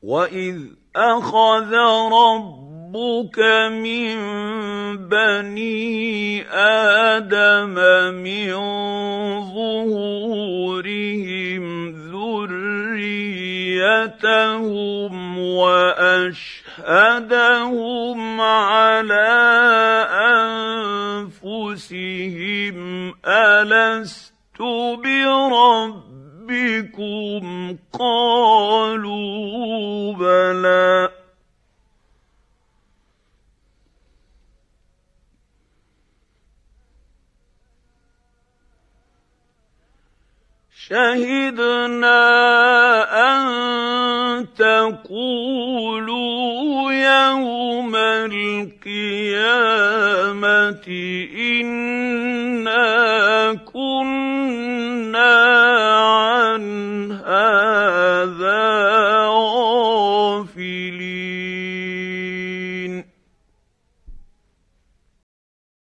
وَإِذْ أَخَذَ رَبُّكَ مِن بَنِي آدَمَ مِن ظُهُورِهِمْ ذُرِّيَّتَهُمْ وَأَشْهَدَهُمْ عَلَىٰ أَنفُسِهِمْ أَلَسْتُ بِرَبِّكُمْ ۖ قَالُوا بَلَىٰ ۚ شَهِدْنَا أَن تَقُولُوا يَوْمَ الْقِيَامَةِ إِنَّا كُنَّا عَنْ هَٰذَا غَافِلِينَ